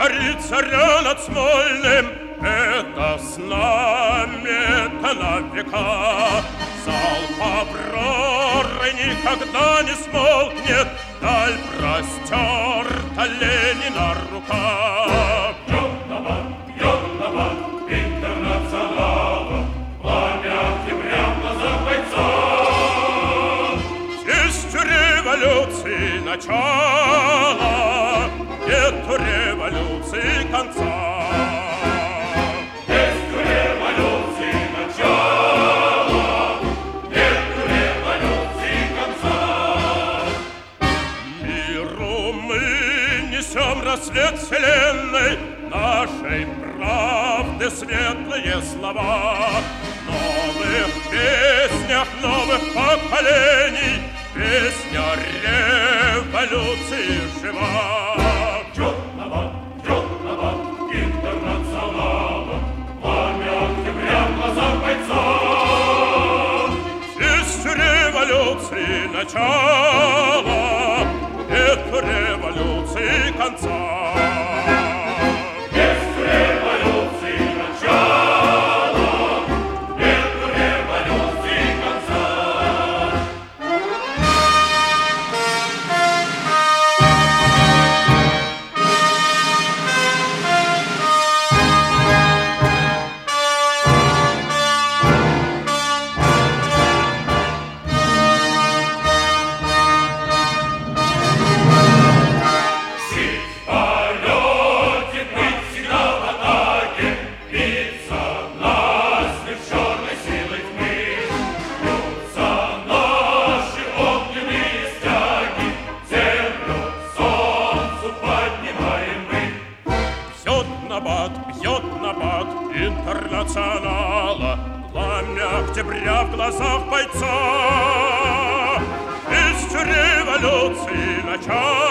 Горит заря над Смольным, это знамя-то на века. Залп Авроры никогда не смолкнет, даль простерта Ленина рука. Бьет на бат Интернационала, пламя октября в глазах бойцов. Есть революции начало, нету революции конца. Есть революции начало, нету революции конца. Миру мы несем рассвет вселенной, нашей правды светлые слова. В новых песнях новых поколений песня революции жива. Бьет на бат Интернационала, пламя октября в глазах бойцов. Есть революции начало, нету революции конца. Есть революции начало, нету революции конца. Бьет набат Интернационала, пламя октября в глазах бойца. Есть революции начало.